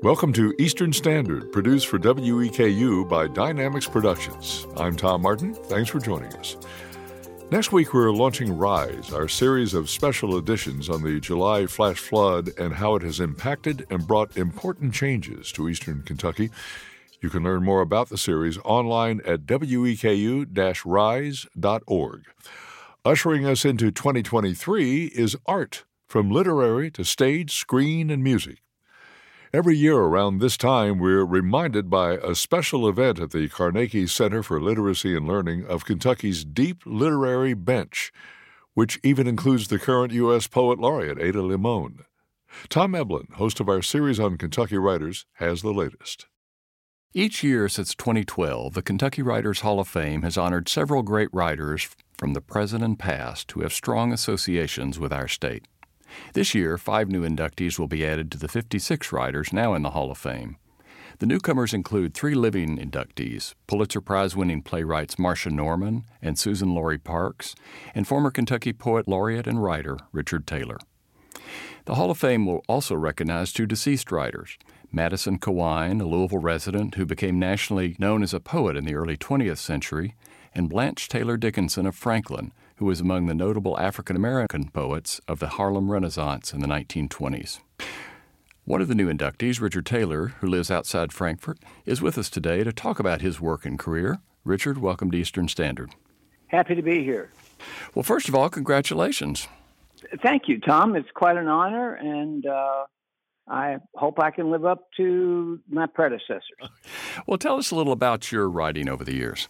Welcome to Eastern Standard, produced for WEKU by Dynamics Productions. I'm Tom Martin. Thanks for joining us. Next week, we're launching Rise, our series of special editions on the July flash flood and how it has impacted and brought important changes to Eastern Kentucky. You can learn more about the series online at weku-rise.org. Ushering us into 2023 is art, from literary to stage, screen, and music. Every year around this time, we're reminded by a special event at the Carnegie Center for Literacy and Learning of Kentucky's deep literary bench, which even includes the current U.S. Poet Laureate Ada Limon. Tom Eblin, host of our series on Kentucky writers, has the latest. Each year since 2012, the Kentucky Writers Hall of Fame has honored several great writers from the present and past who have strong associations with our state. This year, 5 new inductees will be added to the 56 writers now in the Hall of Fame. The newcomers include 3 living inductees, Pulitzer Prize-winning playwrights Marcia Norman and Susan Laurie Parks, and former Kentucky Poet Laureate and writer Richard Taylor. The Hall of Fame will also recognize 2 deceased writers, Madison Kawine, a Louisville resident who became nationally known as a poet in the early 20th century, and Blanche Taylor Dickinson of Franklin, who was among the notable African-American poets of the Harlem Renaissance in the 1920s. One of the new inductees, Richard Taylor, who lives outside Frankfort, is with us today to talk about his work and career. Richard, welcome to Eastern Standard. Happy to be here. Well, first of all, congratulations. Thank you, Tom. It's quite an honor, and I hope I can live up to my predecessors. Well, tell us a little about your writing over the years.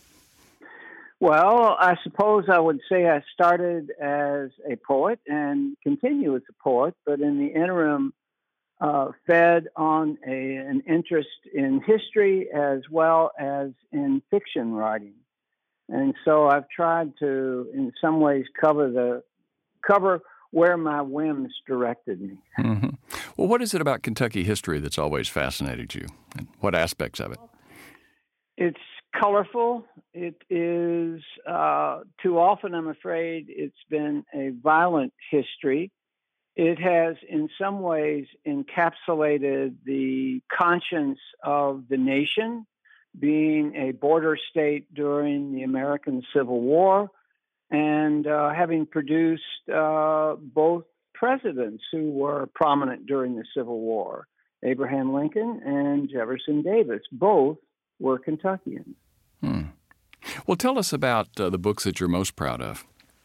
Well, I suppose I would say I started as a poet and continue as a poet, but in the interim, fed on an interest in history as well as in fiction writing. And so I've tried to, in some ways, cover where my whims directed me. Mm-hmm. Well, what is it about Kentucky history that's always fascinated you, and what aspects of it? It's colorful. It is, too often, I'm afraid, it's been a violent history. It has, in some ways, encapsulated the conscience of the nation, being a border state during the American Civil War, and having produced both presidents who were prominent during the Civil War, Abraham Lincoln and Jefferson Davis. Both were Kentuckians. Well, tell us about the books that you're most proud of.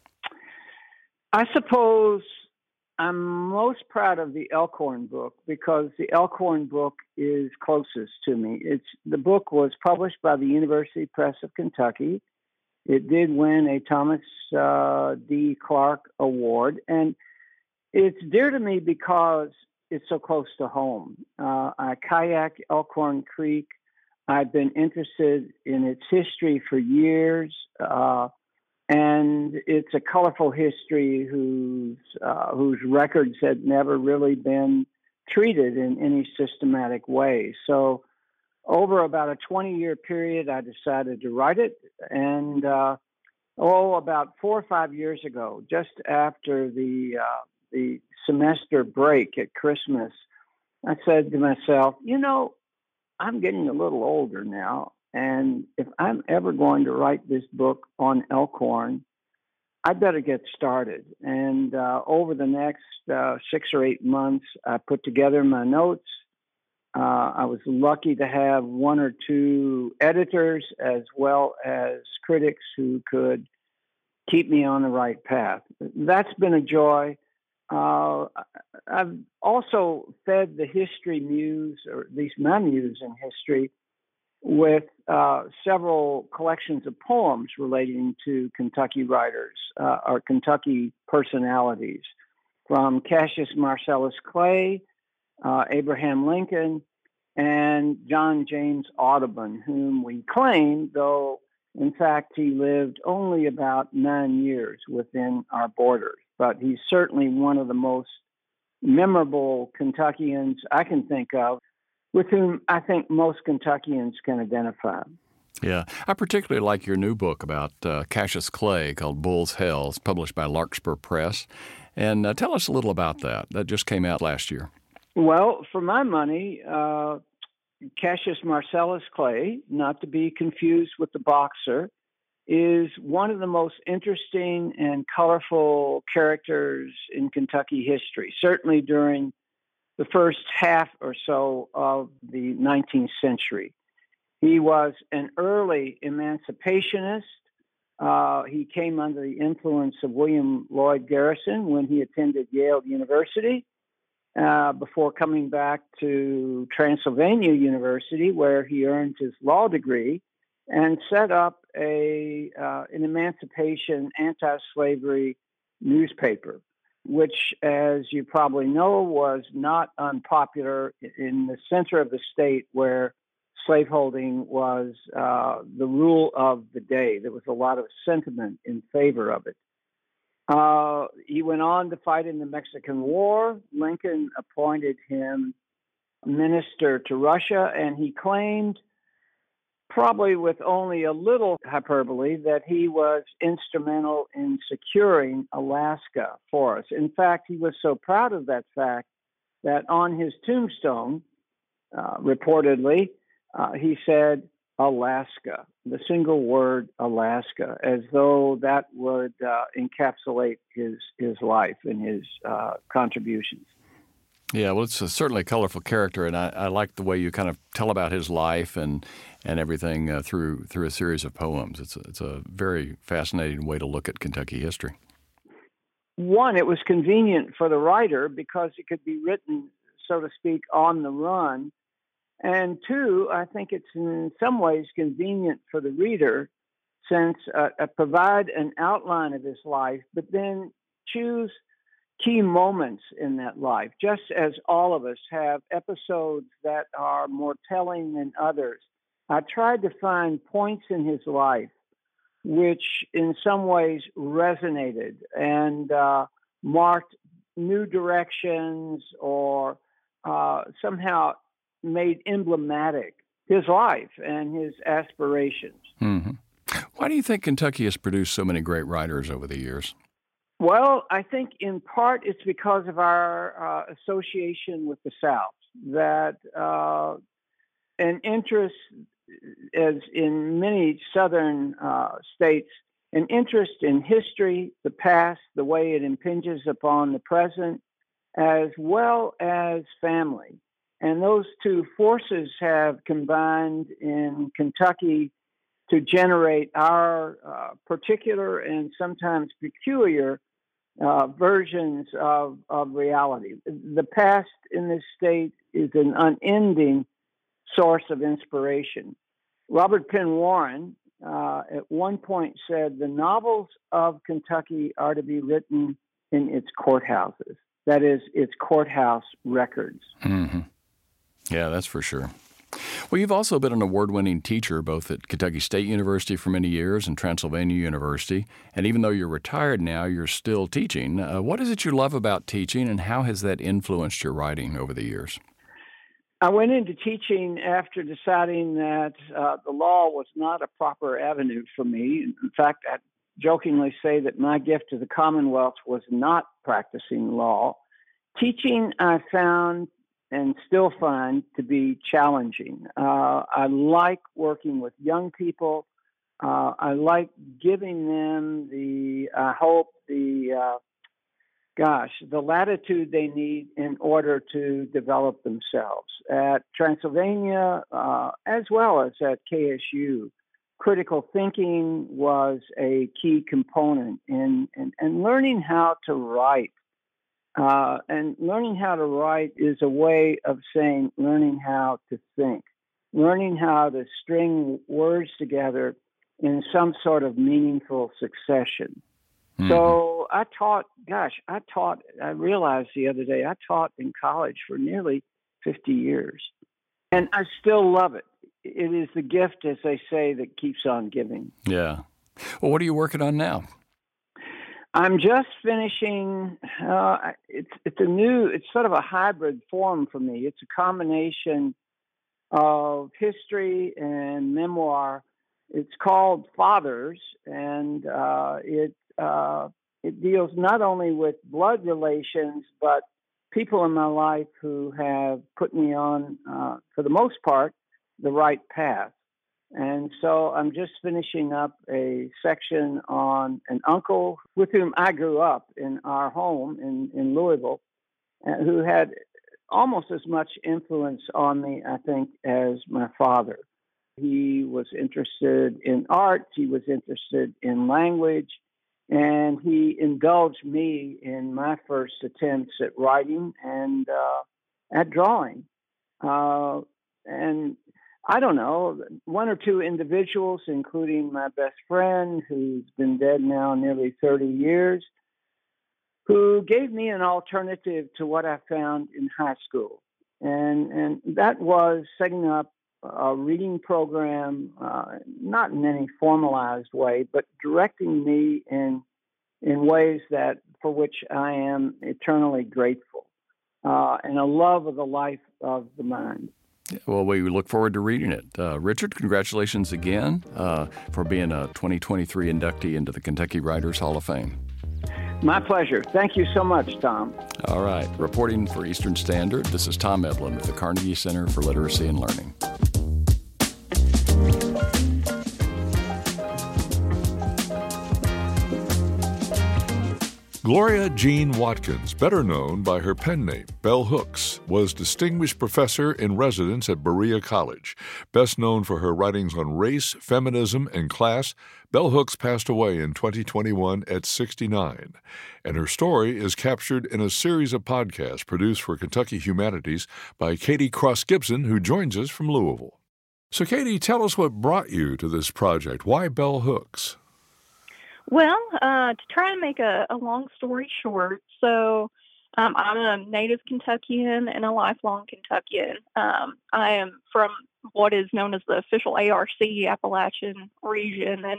I suppose I'm most proud of the Elkhorn book because the Elkhorn book is closest to me. The book was published by the University Press of Kentucky. It did win a Thomas D. Clark Award, and it's dear to me because it's so close to home. I kayak Elkhorn Creek. I've been interested in its history for years, and it's a colorful history whose records had never really been treated in any systematic way. So over about a 20-year period, I decided to write it, and about 4 or 5 years ago, just after the semester break at Christmas, I said to myself, I'm getting a little older now, and if I'm ever going to write this book on Elkhorn, I better get started. And over the next 6 or 8 months, I put together my notes. I was lucky to have 1 or 2 editors as well as critics who could keep me on the right path. That's been a joy. I've also fed the history muse, or at least my muse in history, with several collections of poems relating to Kentucky writers or Kentucky personalities, from Cassius Marcellus Clay, Abraham Lincoln, and John James Audubon, whom we claim, though in fact he lived only about 9 years within our borders. But he's certainly one of the most memorable Kentuckians I can think of, with whom I think most Kentuckians can identify. Yeah, I particularly like your new book about Cassius Clay called Bull's Hell. It's published by Larkspur Press. And tell us a little about that. That just came out last year. Well, for my money, Cassius Marcellus Clay, not to be confused with the boxer, is one of the most interesting and colorful characters in Kentucky history, certainly during the first half or so of the 19th century. He was an early emancipationist. He came under the influence of William Lloyd Garrison when he attended Yale University, before coming back to Transylvania University, where he earned his law degree and set up an emancipation, anti-slavery newspaper, which, as you probably know, was not unpopular in the center of the state where slaveholding was the rule of the day. There was a lot of sentiment in favor of it. He went on to fight in the Mexican War. Lincoln appointed him minister to Russia, and he claimed, probably with only a little hyperbole, that he was instrumental in securing Alaska for us. In fact, he was so proud of that fact that on his tombstone, reportedly, he said, Alaska, the single word Alaska, as though that would encapsulate his life and his contributions. Yeah, well, it's certainly a colorful character, and I like the way you kind of tell about his life and everything through a series of poems. It's a very fascinating way to look at Kentucky history. One, it was convenient for the writer because it could be written, so to speak, on the run. And two, I think it's in some ways convenient for the reader since provide an outline of his life, but then choose key moments in that life, just as all of us have episodes that are more telling than others. I tried to find points in his life which in some ways resonated and marked new directions or somehow made emblematic his life and his aspirations. Mm-hmm. Why do you think Kentucky has produced so many great writers over the years? Well, I think in part it's because of our association with the South, that an interest, as in many southern states, an interest in history, the past, the way it impinges upon the present, as well as family. And those two forces have combined in Kentucky to generate our particular and sometimes peculiar versions of reality. The past in this state is an unending source of inspiration. Robert Penn Warren at one point said, the novels of Kentucky are to be written in its courthouses. That is, its courthouse records. Mm-hmm. Yeah, that's for sure. Well, you've also been an award-winning teacher both at Kentucky State University for many years and Transylvania University. And even though you're retired now, you're still teaching. What is it you love about teaching, and how has that influenced your writing over the years? I went into teaching after deciding that the law was not a proper avenue for me. In fact, I jokingly say that my gift to the Commonwealth was not practicing law. Teaching, I found and still find to be challenging. I like working with young people. I like giving them the latitude they need in order to develop themselves. At Transylvania, as well as at KSU, critical thinking was a key component in learning how to write. And learning how to write is a way of saying learning how to think, learning how to string words together in some sort of meaningful succession. Mm-hmm. So I realized the other day, I taught in college for nearly 50 years, and I still love it. It is the gift, as they say, that keeps on giving. Yeah. Well, what are you working on now? I'm just finishing. It's sort of a hybrid form for me. It's a combination of history and memoir. It's called Fathers, and it deals not only with blood relations but people in my life who have put me on, for the most part, the right path. And so I'm just finishing up a section on an uncle with whom I grew up in our home in Louisville, who had almost as much influence on me, I think, as my father. He was interested in art, he was interested in language, and he indulged me in my first attempts at writing and at drawing. And I don't know, one or two individuals, including my best friend, who's been dead now nearly 30 years, who gave me an alternative to what I found in high school. And that was setting up a reading program, not in any formalized way, but directing me in ways that for which I am eternally grateful, and a love of the life of the mind. Well, we look forward to reading it. Richard, congratulations again for being a 2023 inductee into the Kentucky Writers Hall of Fame. My pleasure. Thank you so much, Tom. All right. Reporting for Eastern Standard, this is Tom Eblen with the Carnegie Center for Literacy and Learning. Gloria Jean Watkins, better known by her pen name, Bell Hooks, was Distinguished Professor in Residence at Berea College. Best known for her writings on race, feminism, and class, Bell Hooks passed away in 2021 at 69. And her story is captured in a series of podcasts produced for Kentucky Humanities by Katie Cross Gibson, who joins us from Louisville. So, Katie, tell us what brought you to this project. Why Bell Hooks? Well, to try and make a long story short, so I'm a native Kentuckian and a lifelong Kentuckian. I am from what is known as the official ARC Appalachian region. And,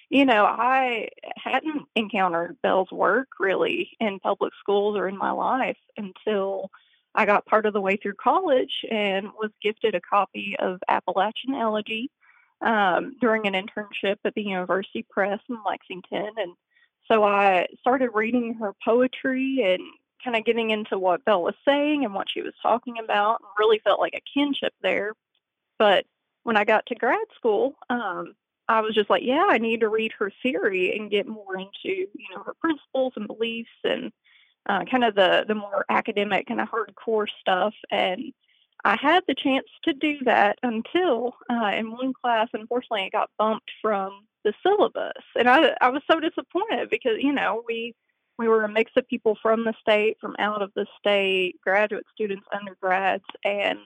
I hadn't encountered Bell's work really in public schools or in my life until I got part of the way through college and was gifted a copy of Appalachian Elegy during an internship at the University Press in Lexington. And so I started reading her poetry and kind of getting into what Bell was saying and what she was talking about, and really felt like a kinship there. But when I got to grad school, I was just like, yeah, I need to read her theory and get more into, her principles and beliefs and kind of the more academic, kind of hardcore stuff. And I had the chance to do that until in one class, unfortunately, it got bumped from the syllabus. And I was so disappointed because, we were a mix of people from the state, from out of the state, graduate students, undergrads. And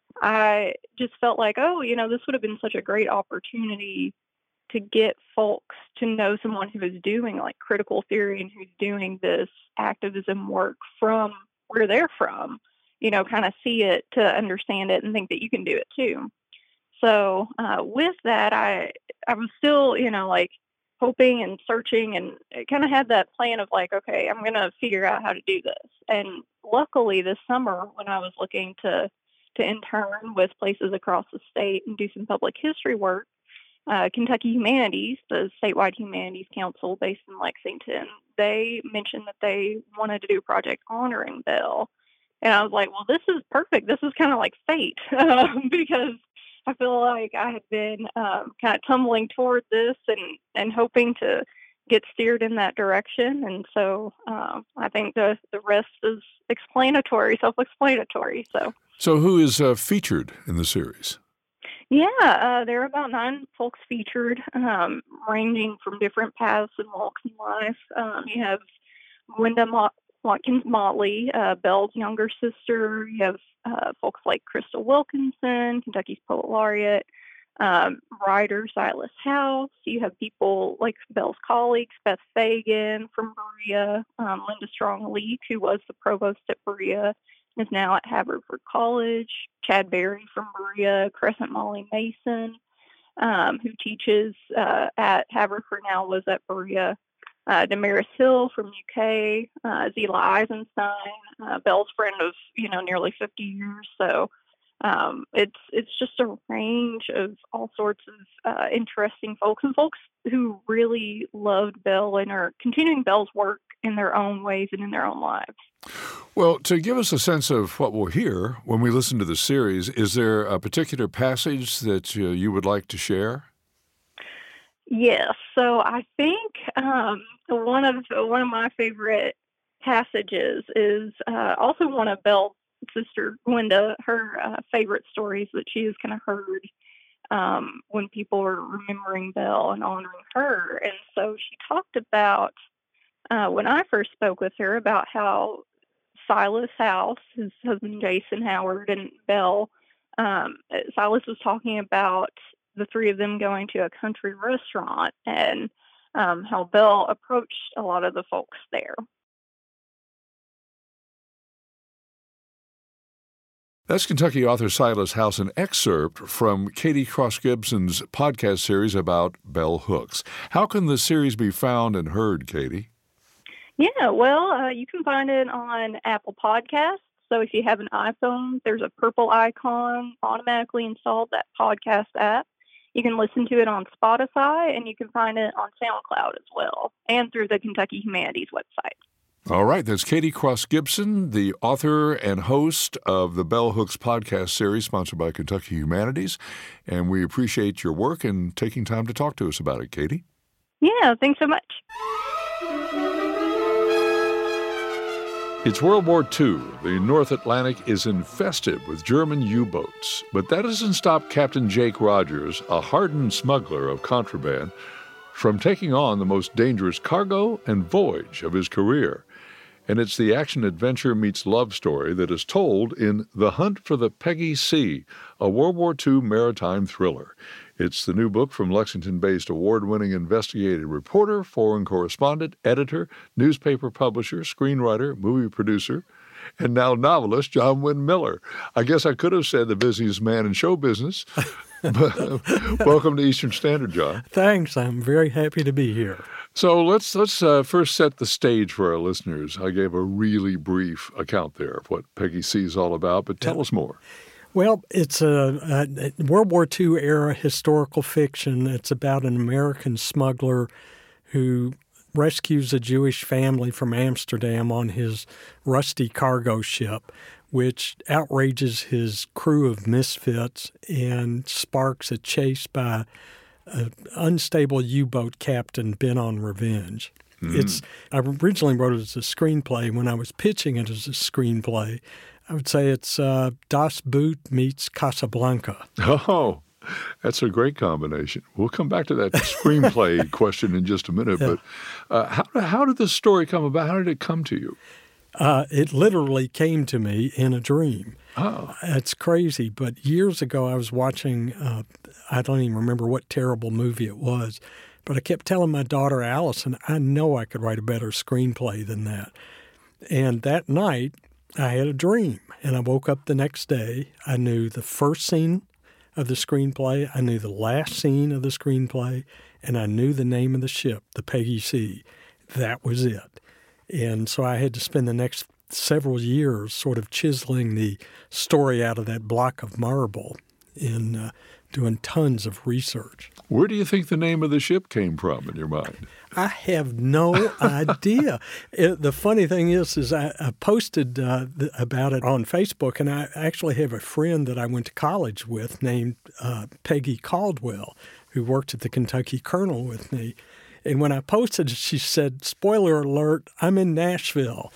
I just felt like, this would have been such a great opportunity to get folks to know someone who is doing like critical theory and who's doing this activism work from where they're from. Kind of see it to understand it and think that you can do it too. So with that, I was still, hoping and searching, and kind of had that plan of like, okay, I'm going to figure out how to do this. And luckily this summer when I was looking to intern with places across the state and do some public history work, Kentucky Humanities, the statewide humanities council based in Lexington, they mentioned that they wanted to do a project honoring Bell. And I was like, well, this is perfect. This is kind of like fate because I feel like I had been kind of tumbling toward this and hoping to get steered in that direction. And so I think the rest is self-explanatory. So who is featured in the series? Yeah, there are about 9 folks featured, ranging from different paths and walks in life. You have Gwenda Watkins Motley, Bell's younger sister. You have folks like Crystal Wilkinson, Kentucky's poet laureate, writer Silas House. You have people like Bell's colleagues, Beth Fagan from Berea, Linda Strong-Leek, who was the provost at Berea, is now at Haverford College, Chad Berry from Berea, Crescent Molly Mason, who teaches at Haverford now, was at Berea, Damaris Hill from UK, Zela Eisenstein, Bell's friend of, nearly 50 years. So It's just a range of all sorts of interesting folks and folks who really loved Bell and are continuing Bell's work in their own ways and in their own lives. Well, to give us a sense of what we'll hear when we listen to the series, is there a particular passage that you would like to share? Yes. So I think one of my favorite passages is also one of Bell's sister Gwenda, her favorite stories that she has kind of heard when people are remembering Bell and honoring her. And so she talked about, when I first spoke with her, about how Silas House, his husband Jason Howard, and Bell, Silas was talking about the three of them going to a country restaurant and how Bell approached a lot of the folks there. That's Kentucky author Silas House, an excerpt from Katie Cross Gibson's podcast series about bell hooks. How can the series be found and heard, Katie? Yeah, well, you can find it on Apple Podcasts. So if you have an iPhone, there's a purple icon automatically installed, that podcast app. You can listen to it on Spotify, and you can find it on SoundCloud as well, and through the Kentucky Humanities website. All right, that's Katie Cross Gibson, the author and host of the Bell Hooks podcast series sponsored by Kentucky Humanities. And we appreciate your work and taking time to talk to us about it, Katie. Yeah, thanks so much. It's World War II. The North Atlantic is infested with German U-boats. But that doesn't stop Captain Jake Rogers, a hardened smuggler of contraband, from taking on the most dangerous cargo and voyage of his career. And it's the action-adventure meets love story that is told in The Hunt for the Peggy C, a World War II maritime thriller. It's the new book from Lexington-based award-winning investigative reporter, foreign correspondent, editor, newspaper publisher, screenwriter, movie producer, and now novelist John Wynne Miller. I guess I could have said the busiest man in show business. Welcome to Eastern Standard, John. Thanks. I'm very happy to be here. So let's first set the stage for our listeners. I gave a really brief account there of what Peggy C is all about, but tell us more. Well, it's a World War II era historical fiction. It's about an American smuggler who rescues a Jewish family from Amsterdam on his rusty cargo ship, which outrages his crew of misfits and sparks a chase by an unstable U-boat captain bent on revenge. I originally wrote it as a screenplay. When I was pitching it as a screenplay, I would say it's Das Boot meets Casablanca. Oh, that's a great combination. We'll come back to that screenplay question in just a minute. Yeah. But how did this story come about? How did it come to you? It literally came to me in a dream. Oh. It's crazy, but years ago I was watching, I don't even remember what terrible movie it was, but I kept telling my daughter Allison, I know I could write a better screenplay than that. And that night I had a dream, and I woke up the next day. I knew the first scene of the screenplay, I knew the last scene of the screenplay, and I knew the name of the ship, the Peggy C. That was it. And so I had to spend the next several years sort of chiseling the story out of that block of marble and doing tons of research. Where do you think the name of the ship came from in your mind? I have no idea. The funny thing is I posted about it on Facebook, and I actually have a friend that I went to college with named Peggy Caldwell, who worked at the Kentucky Colonel with me. And when I posted it, she said, spoiler alert, I'm in Nashville.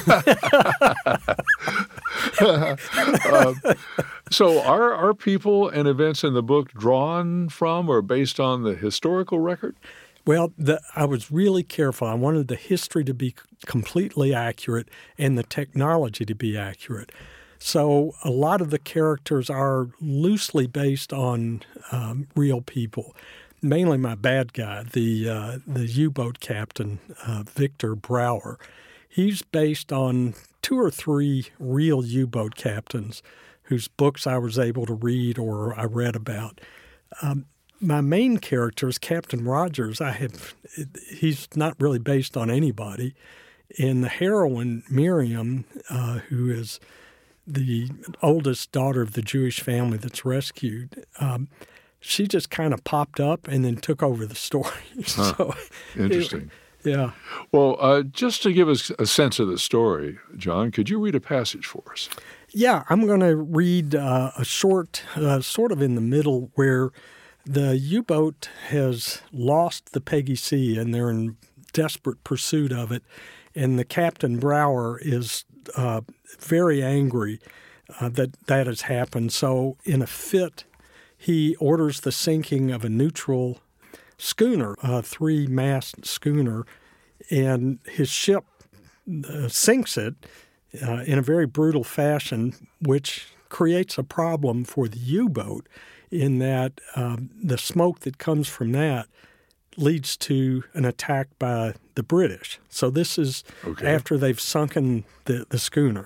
So are people and events in the book drawn from or based on the historical record? Well, I was really careful. I wanted the history to be completely accurate and the technology to be accurate. So a lot of the characters are loosely based on real people. Mainly my bad guy, the U-boat captain, Victor Brower. He's based on 2 or 3 real U-boat captains whose books I was able to read or I read about. My main character is Captain Rogers. He's not really based on anybody. And the heroine, Miriam, who is the oldest daughter of the Jewish family that's rescued, she just kind of popped up and then took over the story. So interesting. Yeah. Well, just to give us a sense of the story, John, could you read a passage for us? Yeah, I'm going to read a short, sort of in the middle, where the U-boat has lost the Peggy C, and they're in desperate pursuit of it. And the Captain Brower is very angry that has happened. So in a fit, he orders the sinking of a neutral schooner, a 3-mast schooner, and his ship sinks it in a very brutal fashion, which creates a problem for the U-boat in that the smoke that comes from that leads to an attack by the British. So this is after they've sunken the schooner.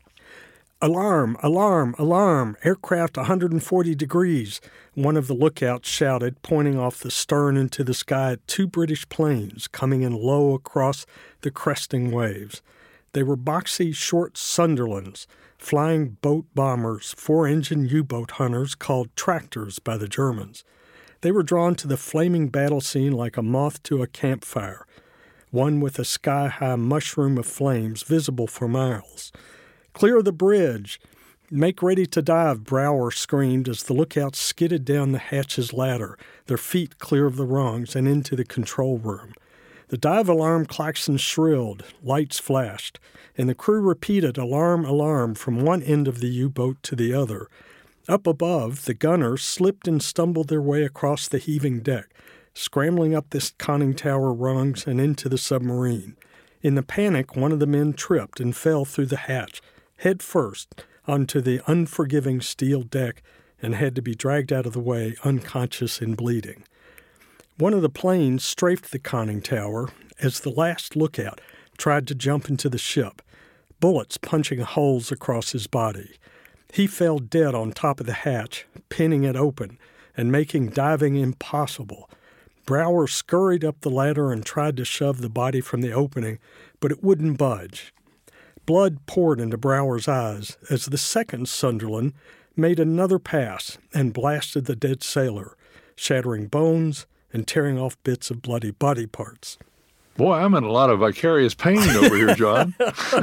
"Alarm, alarm, alarm, aircraft 140 degrees, one of the lookouts shouted, pointing off the stern into the sky at 2 British planes coming in low across the cresting waves. They were boxy, short Sunderlands, flying boat bombers, 4-engine U-boat hunters called tractors by the Germans. They were drawn to the flaming battle scene like a moth to a campfire, one with a sky-high mushroom of flames visible for miles. 'Clear the bridge! Make ready to dive,' Brower screamed as the lookouts skidded down the hatch's ladder, their feet clear of the rungs, and into the control room. The dive alarm klaxon shrilled, lights flashed, and the crew repeated alarm, alarm from one end of the U-boat to the other. Up above, the gunners slipped and stumbled their way across the heaving deck, scrambling up the conning tower rungs and into the submarine. In the panic, one of the men tripped and fell through the hatch, head first, onto the unforgiving steel deck and had to be dragged out of the way, unconscious and bleeding. One of the planes strafed the conning tower as the last lookout tried to jump into the ship, bullets punching holes across his body. He fell dead on top of the hatch, pinning it open and making diving impossible. Brower scurried up the ladder and tried to shove the body from the opening, but it wouldn't budge. Blood poured into Brower's eyes as the second Sunderland made another pass and blasted the dead sailor, shattering bones and tearing off bits of bloody body parts. Boy, I'm in a lot of vicarious pain over here, John.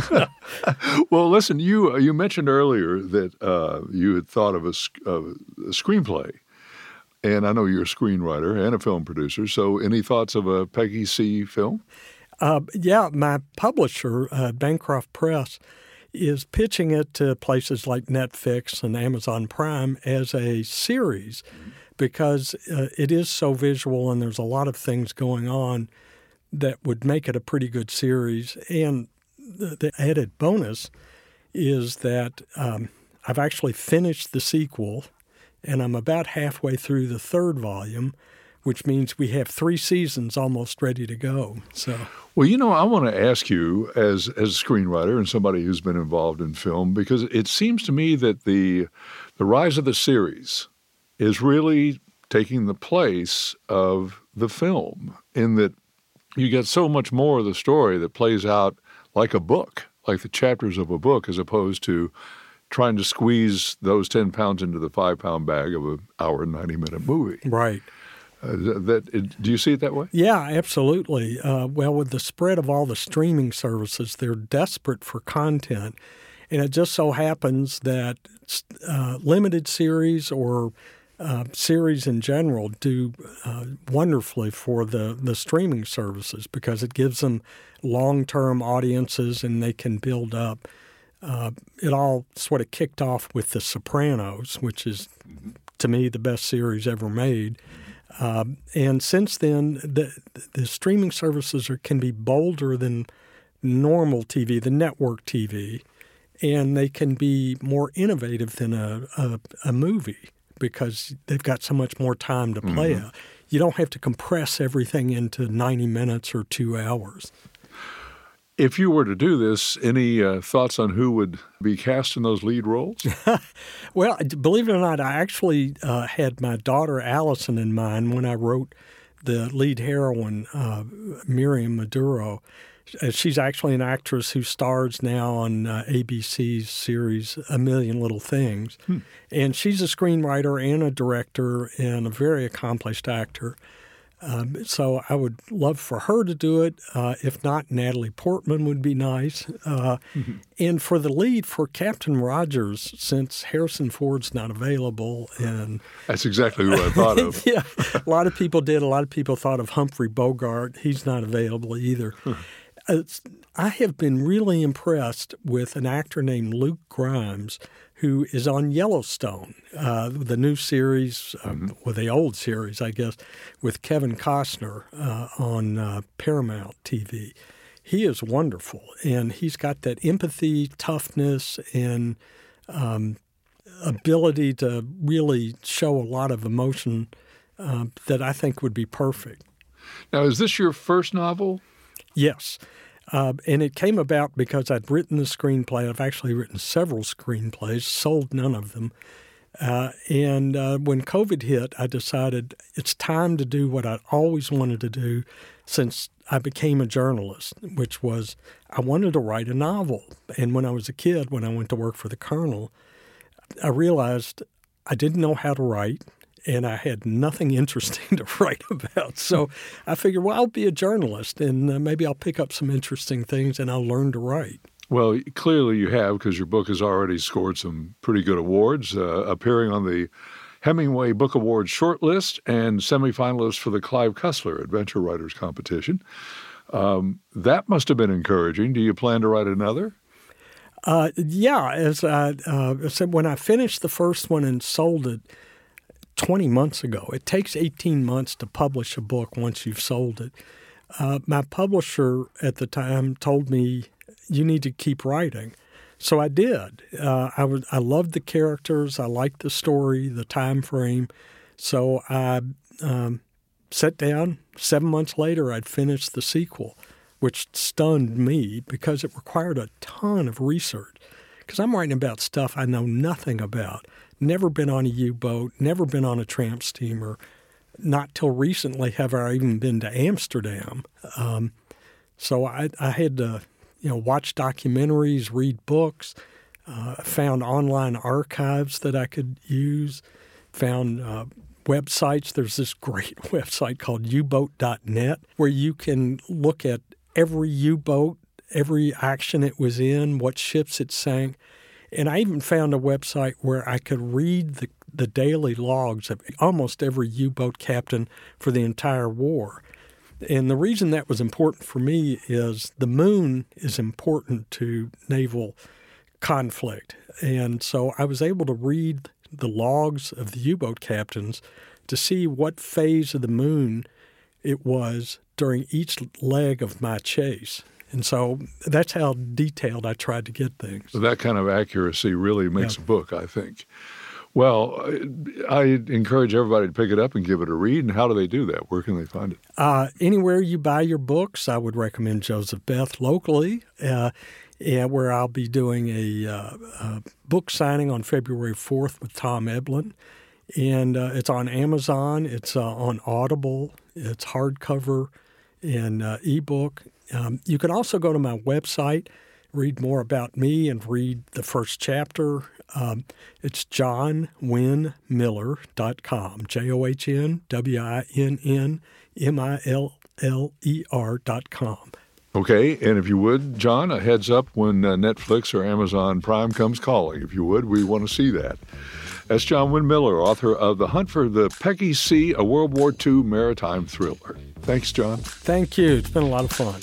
Well, listen, you mentioned earlier that you had thought of a screenplay. And I know you're a screenwriter and a film producer, so any thoughts of a Peggy C film? Yeah, my publisher, Bancroft Press, is pitching it to places like Netflix and Amazon Prime as a series because it is so visual and there's a lot of things going on that would make it a pretty good series. And the added bonus is that I've actually finished the sequel, and I'm about halfway through the 3rd volume, which means we have 3 seasons almost ready to go. So, well, I want to ask you as a screenwriter and somebody who's been involved in film, because it seems to me that the rise of the series is really taking the place of the film in that you get so much more of the story that plays out like a book, like the chapters of a book, as opposed to trying to squeeze those 10 pounds into the 5-pound bag of an hour and 90-minute movie. Right. Do you see it that way? Yeah, absolutely. Well, with the spread of all the streaming services, they're desperate for content. And it just so happens that limited series or series in general do wonderfully for the streaming services because it gives them long-term audiences and they can build up. It all sort of kicked off with The Sopranos, which is, to me, the best series ever made. And since then, the streaming services can be bolder than normal TV, the network TV, and they can be more innovative than a movie because they've got so much more time to play out. You don't have to compress everything into 90 minutes or 2 hours. If you were to do this, any thoughts on who would be cast in those lead roles? Well, believe it or not, I actually had my daughter Allison in mind when I wrote the lead heroine, Miriam Maduro. She's actually an actress who stars now on ABC's series A Million Little Things. And she's a screenwriter and a director and a very accomplished actor. So I would love for her to do it. If not, Natalie Portman would be nice. And for the lead, for Captain Rogers, since Harrison Ford's not available. And that's exactly who I thought of. Yeah, a lot of people did. A lot of people thought of Humphrey Bogart. He's not available either. I have been really impressed with an actor named Luke Grimes, who is on Yellowstone, the new series, well, the old series, I guess, with Kevin Costner on Paramount TV. He is wonderful, and he's got that empathy, toughness, and ability to really show a lot of emotion that I think would be perfect. Now, is this your first novel? Yes. And it came about because I'd written the screenplay. I've actually written several screenplays, sold none of them. And when COVID hit, I decided it's time to do what I always wanted to do since I became a journalist, which was I wanted to write a novel. And when I was a kid, when I went to work for the Colonel, I realized I didn't know how to write. And I had nothing interesting to write about. So I figured, well, I'll be a journalist, and maybe I'll pick up some interesting things, and I'll learn to write. Well, clearly you have, because your book has already scored some pretty good awards, appearing on the Hemingway Book Awards shortlist and semifinalist for the Clive Cussler Adventure Writers Competition. That must have been encouraging. Do you plan to write another? Yeah. As I said, when I finished the first one and sold it, 20 months ago. It takes 18 months to publish a book once you've sold it. My publisher at the time told me, you need to keep writing. So I did. I loved the characters. I liked the story, the time frame. So I sat down. 7 months later, I'd finished the sequel, which stunned me because it required a ton of research. Because I'm writing about stuff I know nothing about. Never been on a U-boat, never been on a tramp steamer. Not till recently have I even been to Amsterdam. So I had to, watch documentaries, read books, found online archives that I could use, found websites. There's this great website called uboat.net where you can look at every U-boat, every action it was in, what ships it sank. And I even found a website where I could read the daily logs of almost every U-boat captain for the entire war. And the reason that was important for me is the moon is important to naval conflict. And so I was able to read the logs of the U-boat captains to see what phase of the moon it was during each leg of my chase. And so that's how detailed I tried to get things. So that kind of accuracy really makes a book, I think. Well, I encourage everybody to pick it up and give it a read. And how do they do that? Where can they find it? Anywhere you buy your books, I would recommend Joseph Beth locally, where I'll be doing a book signing on February 4th with Tom Eblin. And it's on Amazon. It's on Audible. It's hardcover and ebook. You can also go to my website, read more about me, and read the first chapter. It's johnwinnmiller.com, JohnWinnMiller.com. Okay, and if you would, John, a heads up when Netflix or Amazon Prime comes calling. If you would, we want to see that. That's John Wynn Miller, author of The Hunt for the Peggy C, a World War II maritime thriller. Thanks, John. Thank you. It's been a lot of fun.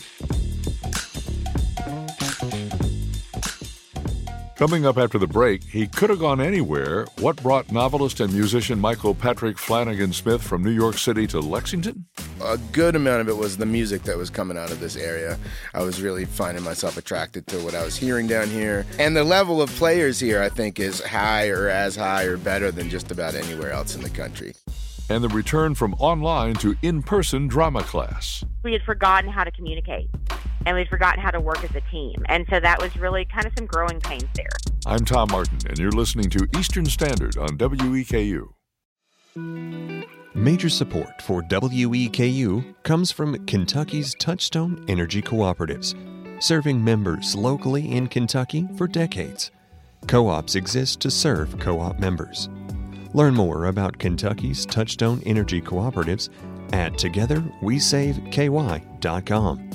Coming up after the break, he could have gone anywhere. What brought novelist and musician Michael Patrick Flanagan Smith from New York City to Lexington? A good amount of it was the music that was coming out of this area. I was really finding myself attracted to what I was hearing down here. And the level of players here, I think, is high or as high or better than just about anywhere else in the country. And the return from online to in-person drama class. We had forgotten how to communicate, and we'd forgotten how to work as a team. And so that was really kind of some growing pains there. I'm Tom Martin, and you're listening to Eastern Standard on WEKU. Major support for WEKU comes from Kentucky's Touchstone Energy Cooperatives, serving members locally in Kentucky for decades. Co-ops exist to serve co-op members. Learn more about Kentucky's Touchstone Energy Cooperatives at togetherwesaveky.com.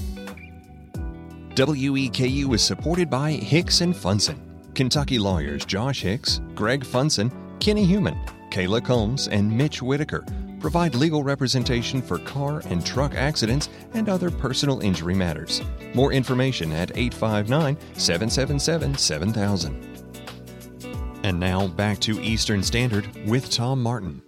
WEKU is supported by Hicks and Funson. Kentucky lawyers Josh Hicks, Greg Funson, Kenny Human, Kayla Combs, and Mitch Whitaker provide legal representation for car and truck accidents and other personal injury matters. More information at 859-777-7000. And now back to Eastern Standard with Tom Martin.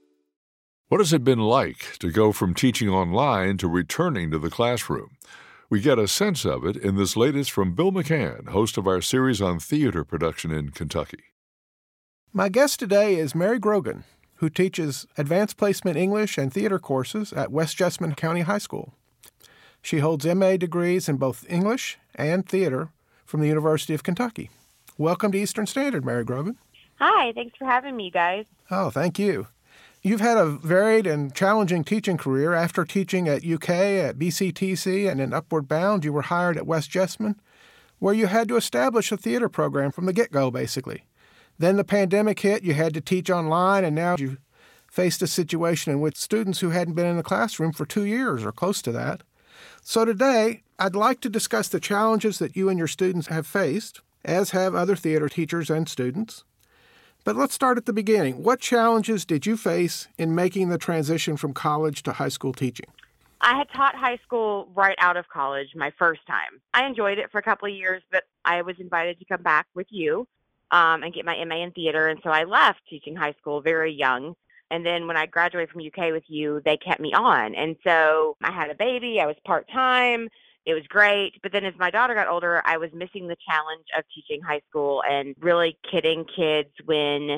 What has it been like to go from teaching online to returning to the classroom? We get a sense of it in this latest from Bill McCann, host of our series on theater production in Kentucky. My guest today is Mary Grogan, who teaches Advanced Placement English and Theater courses at West Jessamine County High School. She holds MA degrees in both English and theater from the University of Kentucky. Welcome to Eastern Standard, Mary Grogan. Hi, thanks for having me, guys. Oh, thank you. You've had a varied and challenging teaching career. After teaching at UK, at BCTC, and in Upward Bound, you were hired at West Jessamine, where you had to establish a theater program from the get-go, basically. Then the pandemic hit, you had to teach online, and now you faced a situation in which students who hadn't been in the classroom for 2 years or close to that. So today, I'd like to discuss the challenges that you and your students have faced, as have other theater teachers and students. But let's start at the beginning. What challenges did you face in making the transition from college to high school teaching? I had taught high school right out of college my first time. I enjoyed it for a couple of years, but I was invited to come back with you and get my MA in theater. And so I left teaching high school very young. And then when I graduated from UK with you, they kept me on. And so I had a baby. I was part-time. It was great. But then as my daughter got older, I was missing the challenge of teaching high school and really kidding kids when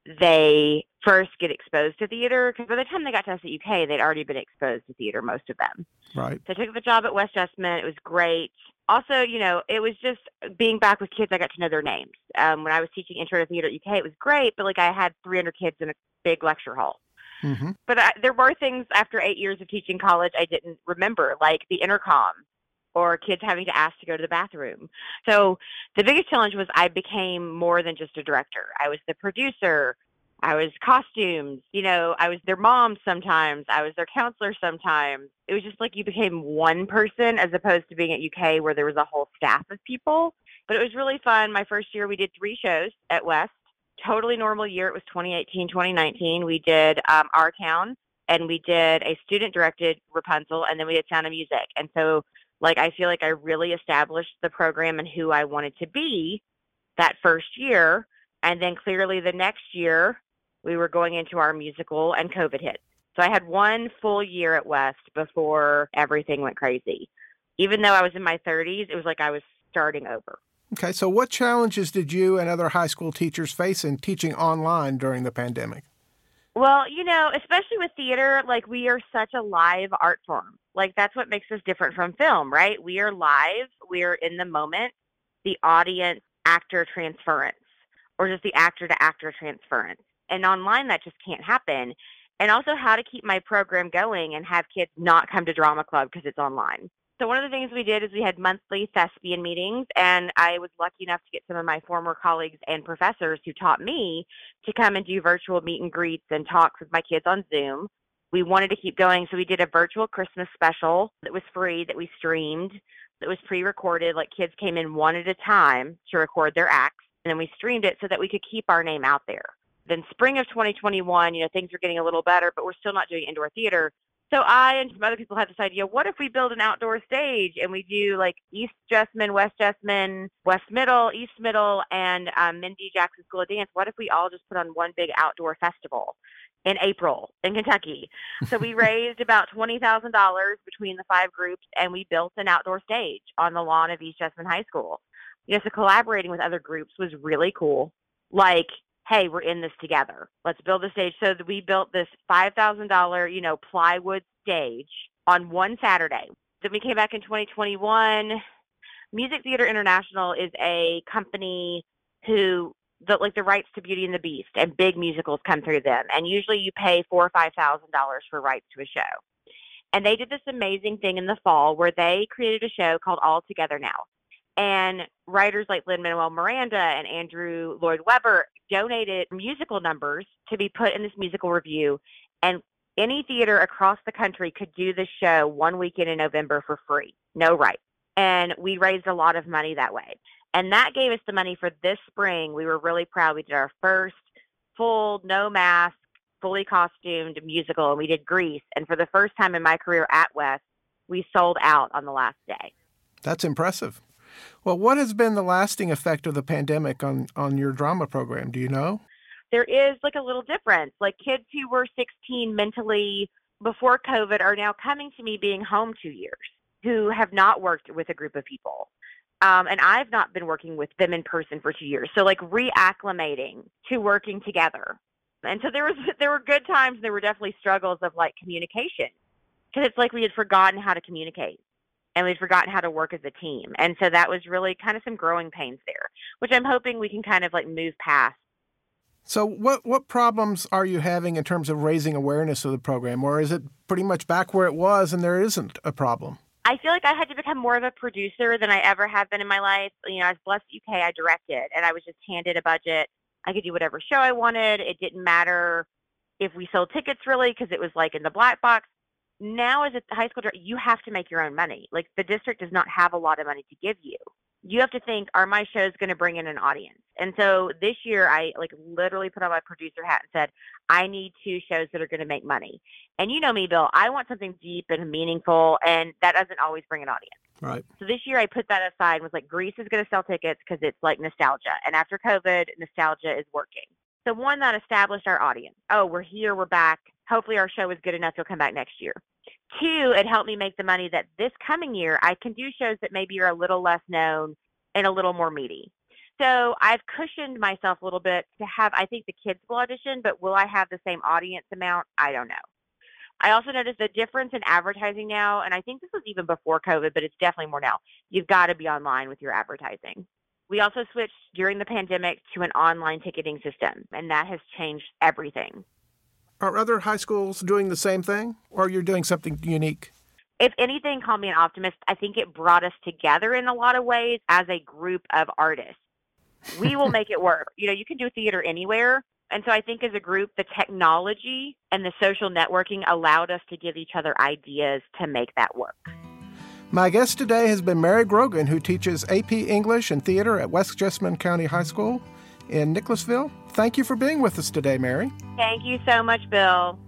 they first get exposed to theater. Because by the time they got to us at UK, they'd already been exposed to theater, most of them. Right. So I took the job at West Jessamine. It was great. Also, you know, it was just being back with kids, I got to know their names. When I was teaching Intro to Theater at UK, it was great, but like I had 300 kids in a big lecture hall. Mm-hmm. But there were things after 8 years of teaching college I didn't remember, like the intercom or kids having to ask to go to the bathroom. So the biggest challenge was I became more than just a director. I was the producer. I was costumes, you know, I was their mom sometimes. I was their counselor sometimes. It was just like you became one person as opposed to being at UK where there was a whole staff of people. But it was really fun. My first year, we did 3 shows at West. Totally normal year. It was 2018, 2019. We did Our Town, and we did a student-directed Rapunzel, and then we did Sound of Music. And so, like, I feel like I really established the program and who I wanted to be that first year. And then clearly the next year, we were going into our musical and COVID hit. So I had 1 full year at West before everything went crazy. Even though I was in my 30s, it was like I was starting over. Okay, so what challenges did you and other high school teachers face in teaching online during the pandemic? Well, you know, especially with theater, like we are such a live art form. Like that's what makes us different from film, right? We are live. We are in the moment, the audience actor transference or just the actor to actor transference. And online, that just can't happen. And also how to keep my program going and have kids not come to drama club because it's online. So one of the things we did is we had monthly thespian meetings, and I was lucky enough to get some of my former colleagues and professors who taught me to come and do virtual meet and greets and talks with my kids on Zoom. We wanted to keep going, so we did a virtual Christmas special that was free, that we streamed, that was pre-recorded. Like kids came in one at a time to record their acts, and then we streamed it so that we could keep our name out there. Then spring of 2021, you know, things are getting a little better, but we're still not doing indoor theater. So I and some other people had this idea, what if we build an outdoor stage and we do like East Jessamine, West Jessamine, West Middle, East Middle, and Mindy Jackson School of Dance? What if we all just put on one big outdoor festival in April in Kentucky? So we raised about $20,000 between the 5 groups, and we built an outdoor stage on the lawn of East Jessamine High School. You know, so collaborating with other groups was really cool. Like, hey, we're in this together. Let's build a stage. So we built this $5,000, you know, plywood stage on one Saturday. Then we came back in 2021. Music Theater International is a company who the rights to Beauty and the Beast, and big musicals come through them. And usually you pay $4,000 or $5,000 for rights to a show. And they did this amazing thing in the fall where they created a show called All Together Now. And writers like Lin-Manuel Miranda and Andrew Lloyd Webber donated musical numbers to be put in this musical review. And any theater across the country could do this show one weekend in November for free, no rights. And we raised a lot of money that way. And that gave us the money for this spring. We were really proud. We did our first full, no mask, fully costumed musical, and we did Grease. And for the first time in my career at West, we sold out on the last day. That's impressive. Well, what has been the lasting effect of the pandemic on your drama program? Do you know? There is like a little difference. Like kids who were 16 mentally before COVID are now coming to me being home 2 years, who have not worked with a group of people. And I've not been working with them in person for 2 years. So like reacclimating to working together. And so there were good times, and there were definitely struggles of like communication, because it's like we had forgotten how to communicate and we'd forgotten how to work as a team. And so that was really kind of some growing pains there, which I'm hoping we can kind of like move past. So what problems are you having in terms of raising awareness of the program, or is it pretty much back where it was and there isn't a problem? I feel like I had to become more of a producer than I ever have been in my life. You know, I was blessed UK, I directed, and I was just handed a budget. I could do whatever show I wanted. It didn't matter if we sold tickets really, because it was like in the black box. Now as a high school director, you have to make your own money. Like the district does not have a lot of money to give you. You have to think, are my shows going to bring in an audience? And so this year I like literally put on my producer hat and said, I need 2 shows that are going to make money. And you know me, Bill, I want something deep and meaningful, and that doesn't always bring an audience. Right. So this year I put that aside and was like, Grease is going to sell tickets because it's like nostalgia. And after COVID, nostalgia is working. So one, that established our audience. Oh, we're here, we're back. Hopefully our show is good enough, you'll come back next year. 2, it helped me make the money that this coming year I can do shows that maybe are a little less known and a little more meaty. So I've cushioned myself a little bit to have, I think the kids will audition, but will I have the same audience amount? I don't know. I also noticed the difference in advertising now, and I think this was even before COVID, but it's definitely more now. You've got to be online with your advertising. We also switched during the pandemic to an online ticketing system, and that has changed everything. Are other high schools doing the same thing, or you're doing something unique? If anything, call me an optimist. I think it brought us together in a lot of ways as a group of artists. We will make it work. You know, you can do theater anywhere. And so I think as a group, the technology and the social networking allowed us to give each other ideas to make that work. My guest today has been Mary Grogan, who teaches AP English and Theater at West Jessamine County High School in Nicholasville. Thank you for being with us today, Mary. Thank you so much, Bill.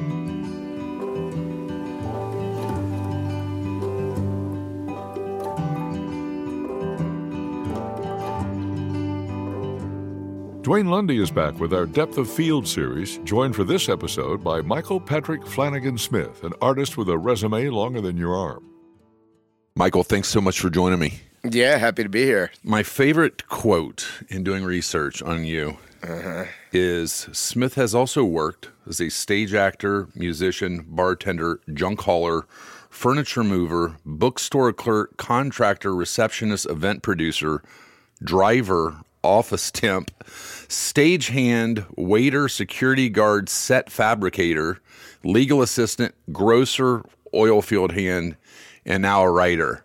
Dwayne Lundy is back with our Depth of Field series, joined for this episode by Michael Patrick Flanagan Smith, an artist with a resume longer than your arm. Michael, thanks so much for joining me. Yeah, happy to be here. My favorite quote in doing research on you is, Smith has also worked as a stage actor, musician, bartender, junk hauler, furniture mover, bookstore clerk, contractor, receptionist, event producer, driver, office temp, stagehand, waiter, security guard, set fabricator, legal assistant, grocer, oil field hand, and now a writer.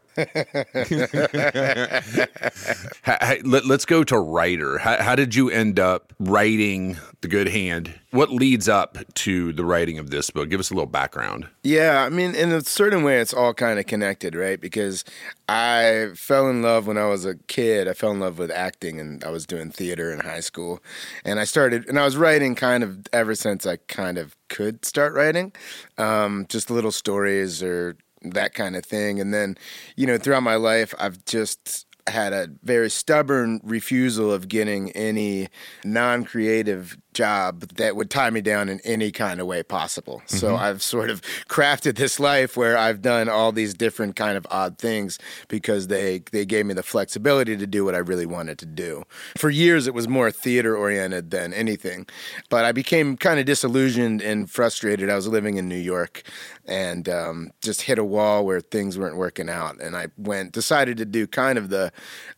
Let's go to writer. How did you end up writing The Good Hand? What leads up to the writing of this book? Give us a little background. Yeah, I mean, in a certain way, it's all kind of connected, right? Because I fell in love when I was a kid. I fell in love with acting, and I was doing theater in high school. And I was writing kind of ever since I kind of could start writing, just little stories or that kind of thing. And then, you know, throughout my life, I've just had a very stubborn refusal of getting any non-creative job that would tie me down in any kind of way possible. So I've sort of crafted this life where I've done all these different kind of odd things because they gave me the flexibility to do what I really wanted to do. For years, it was more theater oriented than anything, but I became kind of disillusioned and frustrated. I was living in New York and just hit a wall where things weren't working out. And I decided to do kind of the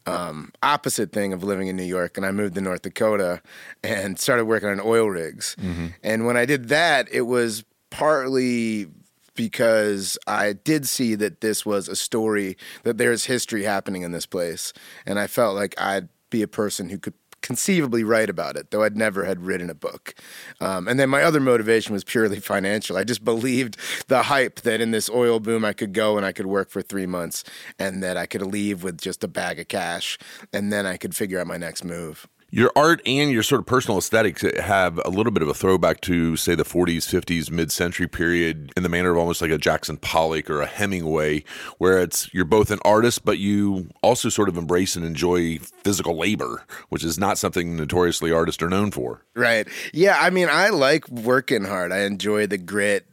opposite thing of living in New York. And I moved to North Dakota and started working on oil rigs. And when I did that, it was partly because I did see that this was a story, that there's history happening in this place. And I felt like I'd be a person who could conceivably write about it, though I'd never had written a book. And then my other motivation was purely financial. I just believed the hype that in this oil boom I could go and I could work for 3 months and that I could leave with just a bag of cash and then I could figure out my next move. Your art and your sort of personal aesthetics have a little bit of a throwback to, say, the 40s, 50s, mid-century period in the manner of almost like a Jackson Pollock or a Hemingway, where you're both an artist, but you also sort of embrace and enjoy physical labor, which is not something notoriously artists are known for. Right. Yeah, I mean, I like working hard. I enjoy the grit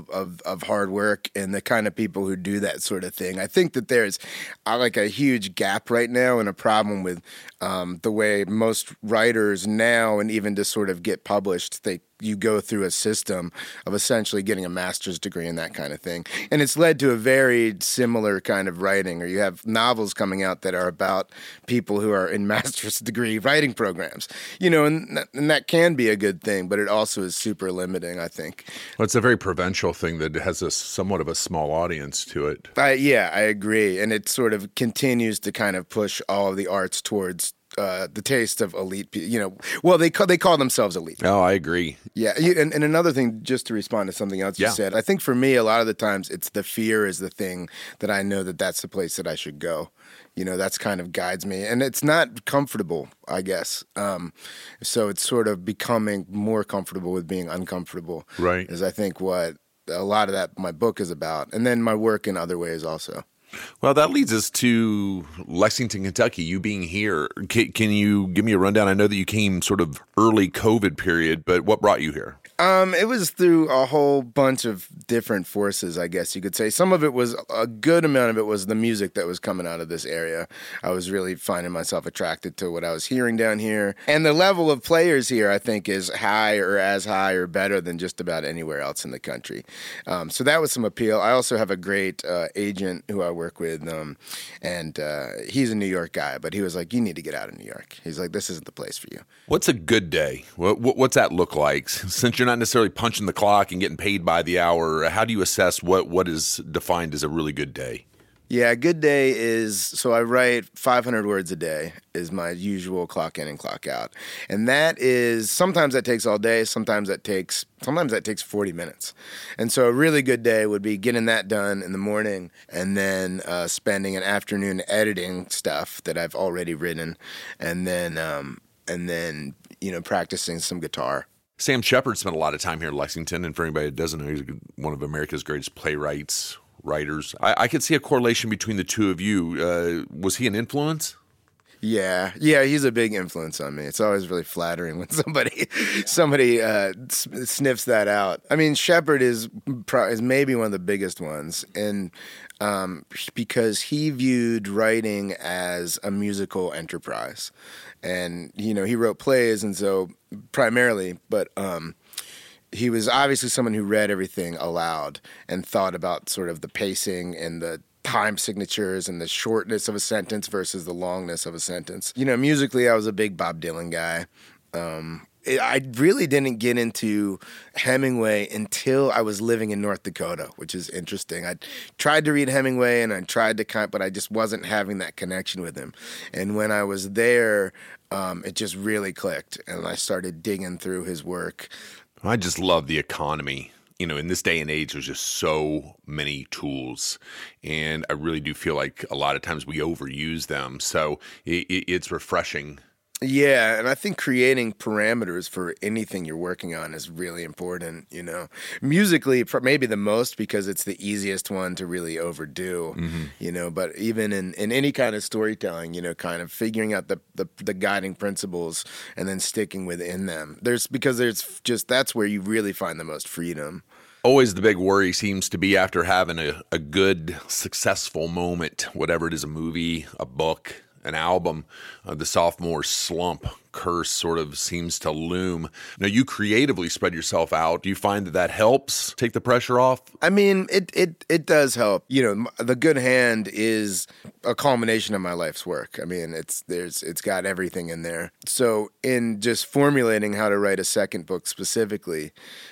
of hard work and the kind of people who do that sort of thing. I think that there's like a huge gap right now and a problem with the way most writers now, and even to sort of get published, you go through a system of essentially getting a master's degree and that kind of thing. And it's led to a very similar kind of writing, or you have novels coming out that are about people who are in master's degree writing programs, and that can be a good thing, but it also is super limiting, I think. Well, it's a very provincial thing that has somewhat of a small audience to it. Yeah, I agree. And it sort of continues to kind of push all of the arts towards the taste of elite people, well, they call themselves elite. Oh, I agree. Yeah. And another thing, just to respond to something else you said, I think for me, a lot of the times it's the fear is the thing that I know that's the place that I should go. That's kind of guides me. And it's not comfortable, I guess. So it's sort of becoming more comfortable with being uncomfortable. Right. Is I think what a lot of that my book is about. And then my work in other ways also. Well, that leads us to Lexington, Kentucky, you being here. Can you give me a rundown? I know that you came sort of early COVID period, but what brought you here? It was through a whole bunch of different forces, I guess you could say. Some of it was, a good amount of it was the music that was coming out of this area. I was really finding myself attracted to what I was hearing down here. And the level of players here, I think, is high or as high or better than just about anywhere else in the country. So that was some appeal. I also have a great agent who I work with, and he's a New York guy, but he was like, you need to get out of New York. He's like, this isn't the place for you. What's a good day? What's that look like? Since you're not necessarily punching the clock and getting paid by the hour, how do you assess what is defined as a really good day? Yeah, a good day is, so I write 500 words a day is my usual clock in and clock out. And that is, sometimes that takes all day, sometimes that takes 40 minutes. And so a really good day would be getting that done in the morning and then spending an afternoon editing stuff that I've already written and then practicing some guitar. Sam Shepard spent a lot of time here in Lexington, and for anybody that doesn't know, he's one of America's greatest playwrights, writers. I could see a correlation between the two of you. Was he an influence? Yeah, he's a big influence on me. It's always really flattering when somebody sniffs that out. I mean, Shepard is maybe one of the biggest ones, and because he viewed writing as a musical enterprise, and he wrote plays, and so primarily, but he was obviously someone who read everything aloud and thought about sort of the pacing and the time signatures and the shortness of a sentence versus the longness of a sentence. Musically, I was a big Bob Dylan guy. I really didn't get into Hemingway until I was living in North Dakota, which is interesting. I tried to read Hemingway and I tried to but I just wasn't having that connection with him. And when I was there, it just really clicked, and I started digging through his work. I just love the economy. In this day and age, there's just so many tools, and I really do feel like a lot of times we overuse them. So it's refreshing Yeah, and I think creating parameters for anything you're working on is really important, you know. Musically, maybe the most because it's the easiest one to really overdo, you know, but even in any kind of storytelling, you know, kind of figuring out the guiding principles and then sticking within them. That's where you really find the most freedom. Always the big worry seems to be after having a good, successful moment, whatever it is, a movie, a book, an album, the sophomore slump curse sort of seems to loom. Now, you creatively spread yourself out. Do you find that helps take the pressure off? I mean, it does help. You know, The Good Hand is a culmination of my life's work. I mean, it's got everything in there. So in just formulating how to write a second book specifically,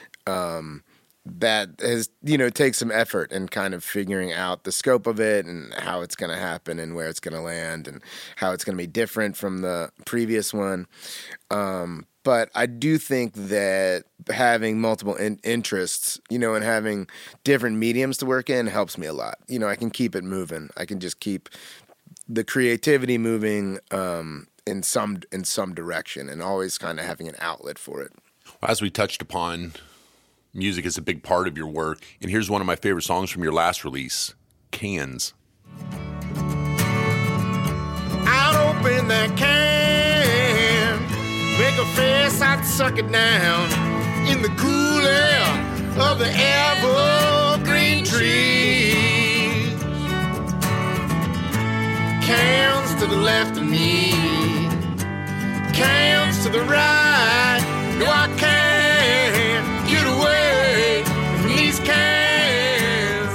that has, you know, takes some effort in kind of figuring out the scope of it and how it's going to happen and where it's going to land and how it's going to be different from the previous one. But I do think that having multiple interests, you know, and having different mediums to work in helps me a lot. You know, I can keep it moving. I can just keep the creativity moving in some direction and always kind of having an outlet for it. Well, as we touched upon, music is a big part of your work, and here's one of my favorite songs from your last release, Cans. I'd open that can, make a face, I'd suck it down in the cool air of the evergreen trees. Cans to the left of me, cans to the right, no I can't get away from these cans.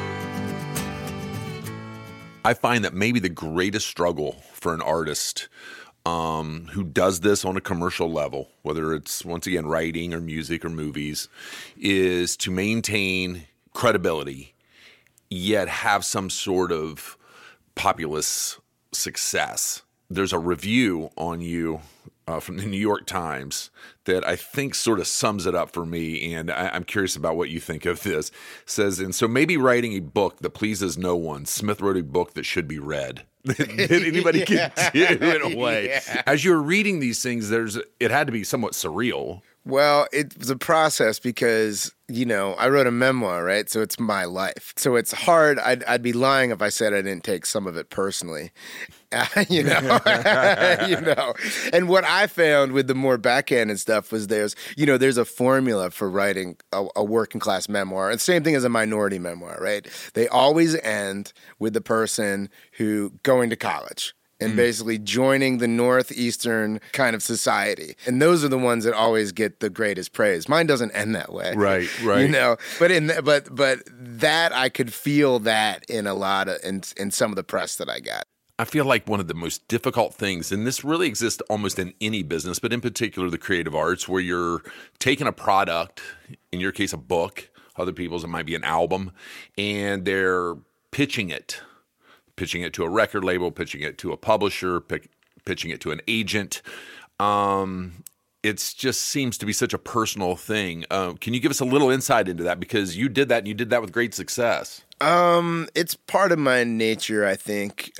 I find that maybe the greatest struggle for an artist who does this on a commercial level, whether it's, once again, writing or music or movies, is to maintain credibility, yet have some sort of populist success. There's a review on you from the New York Times that I think sort of sums it up for me, and I'm curious about what you think of this. It says, and so maybe writing a book that pleases no one, Smith wrote a book that should be read. That anybody can do in a way. Yeah. As you're reading these things, it had to be somewhat surreal. Well, it was a process because, you know, I wrote a memoir, right? So it's my life. So it's hard. I'd be lying if I said I didn't take some of it personally. You know, you know. And what I found with the more backhanded stuff was there's a formula for writing a working class memoir. And same thing as a minority memoir, right? They always end with the person who going to college and basically joining the Northeastern kind of society. And those are the ones that always get the greatest praise. Mine doesn't end that way. Right. You know, but that I could feel that in in some of the press that I got. I feel like one of the most difficult things, and this really exists almost in any business, but in particular the creative arts, where you're taking a product, in your case a book, other people's it might be an album, and they're pitching it to a record label, pitching it to a publisher, pitching it to an agent. It just seems to be such a personal thing. Can you give us a little insight into that? Because you did that, and you did that with great success. It's part of my nature, I think.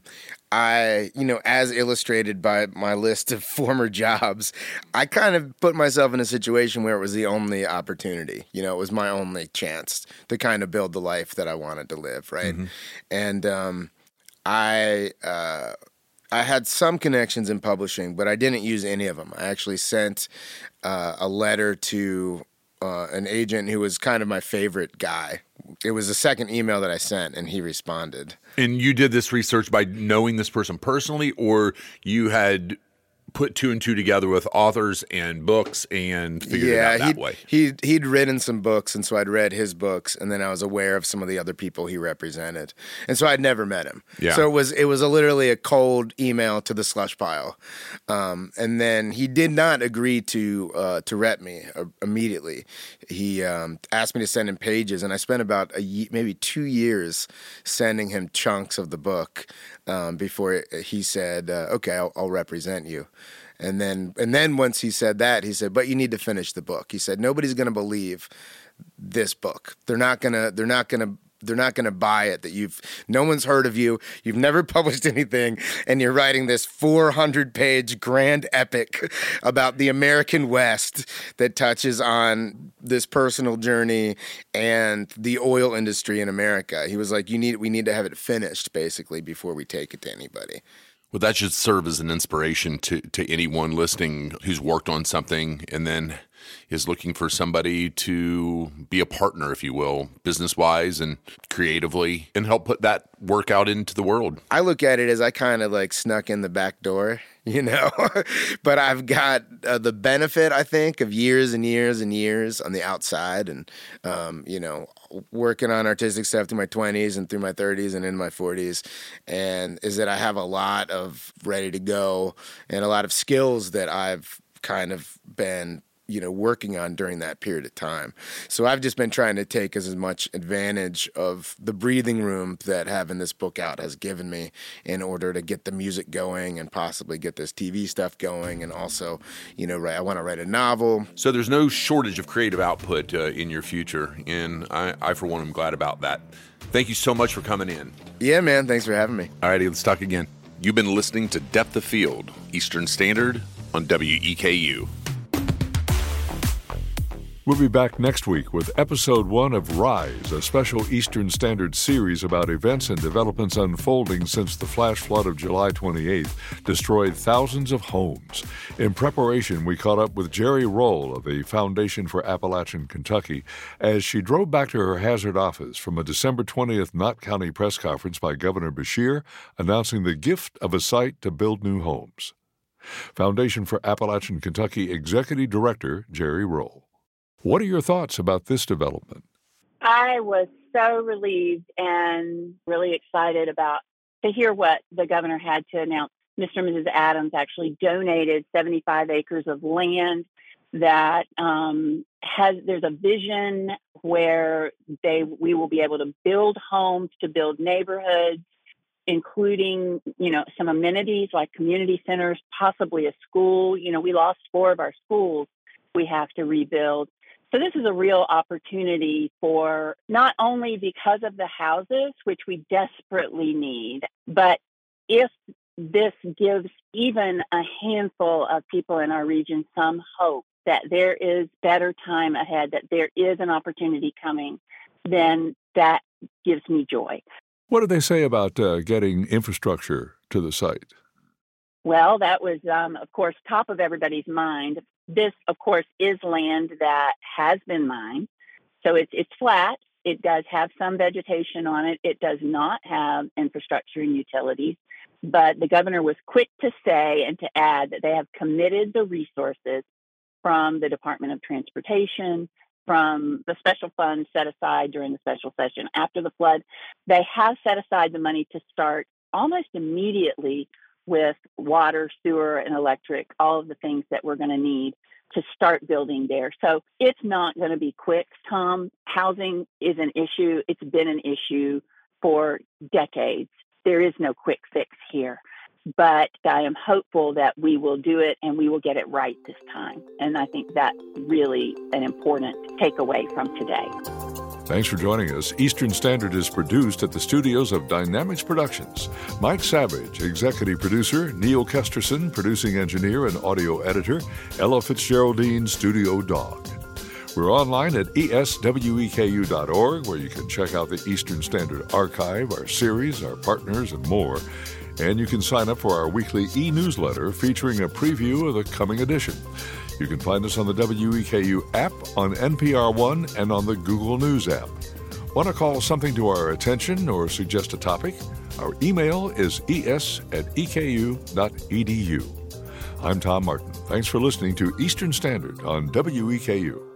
As illustrated by my list of former jobs, I kind of put myself in a situation where it was the only opportunity. You know, it was my only chance to kind of build the life that I wanted to live, right? Mm-hmm. And I had some connections in publishing, but I didn't use any of them. I actually sent a letter to an agent who was kind of my favorite guy. It was the second email that I sent, and he responded. And you did this research by knowing this person personally, or you had put two and two together with authors and books and figured it out that way? He'd written some books, and so I'd read his books, and then I was aware of some of the other people he represented. And so I'd never met him. Yeah. So it was literally a cold email to the slush pile. And then he did not agree to rep me immediately. He asked me to send him pages, and I spent about maybe 2 years sending him chunks of the book before he said, okay, I'll represent you. And then once he said that, he said, but you need to finish the book. He said, nobody's going to believe this book. They're not going to they're not going to buy it, that no one's heard of you, you've never published anything, and you're writing this 400-page grand epic about the American West that touches on this personal journey and the oil industry in America. He was like, we need to have it finished, basically, before we take it to anybody. Well, that should serve as an inspiration to anyone listening who's worked on something and then is looking for somebody to be a partner, if you will, business-wise and creatively, and help put that work out into the world. I look at it as I kind of like snuck in the back door, but I've got the benefit, I think, of years and years and years on the outside and, working on artistic stuff through my 20s and through my 30s and in my 40s, and is that I have a lot of ready to go and a lot of skills that I've kind of been working on during that period of time. So I've just been trying to take as much advantage of the breathing room that having this book out has given me in order to get the music going and possibly get this TV stuff going. And also, I want to write a novel. So there's no shortage of creative output in your future. And I, for one, am glad about that. Thank you so much for coming in. Yeah, man. Thanks for having me. All righty, let's talk again. You've been listening to Depth of Field, Eastern Standard on WEKU. We'll be back next week with Episode 1 of Rise, a special Eastern Standard series about events and developments unfolding since the flash flood of July 28th destroyed thousands of homes. In preparation, we caught up with Jerry Roll of the Foundation for Appalachian Kentucky as she drove back to her Hazard office from a December 20th Knott County press conference by Governor Beshear announcing the gift of a site to build new homes. Foundation for Appalachian Kentucky Executive Director Jerry Roll. What are your thoughts about this development? I was so relieved and really excited to hear what the governor had to announce. Mr. and Mrs. Adams actually donated 75 acres of land that there's a vision where we will be able to build homes, to build neighborhoods, including, some amenities like community centers, possibly a school. We lost 4 of our schools we have to rebuild. So this is a real opportunity for not only because of the houses, which we desperately need, but if this gives even a handful of people in our region some hope that there is better time ahead, that there is an opportunity coming, then that gives me joy. What do they say about getting infrastructure to the site? Well, that was, of course, top of everybody's mind. This, of course, is land that has been mined. So it's flat. It does have some vegetation on it. It does not have infrastructure and utilities. But the governor was quick to say and to add that they have committed the resources from the Department of Transportation, from the special funds set aside during the special session after the flood. They have set aside the money to start almost immediately with water, sewer, and electric, all of the things that we're going to need to start building there. So it's not going to be quick, Tom. Housing is an issue. It's been an issue for decades. There is no quick fix here. But I am hopeful that we will do it and we will get it right this time. And I think that's really an important takeaway from today. Thanks for joining us. Eastern Standard is produced at the studios of Dynamics Productions. Mike Savage, executive producer, Neil Kesterson, producing engineer and audio editor, Ella Fitzgeraldine, studio dog. We're online at esweku.org, where you can check out the Eastern Standard Archive, our series, our partners, and more. And you can sign up for our weekly e-newsletter featuring a preview of the coming edition. You can find us on the WEKU app, on NPR One, and on the Google News app. Want to call something to our attention or suggest a topic? Our email is es@eku.edu. I'm Tom Martin. Thanks for listening to Eastern Standard on WEKU.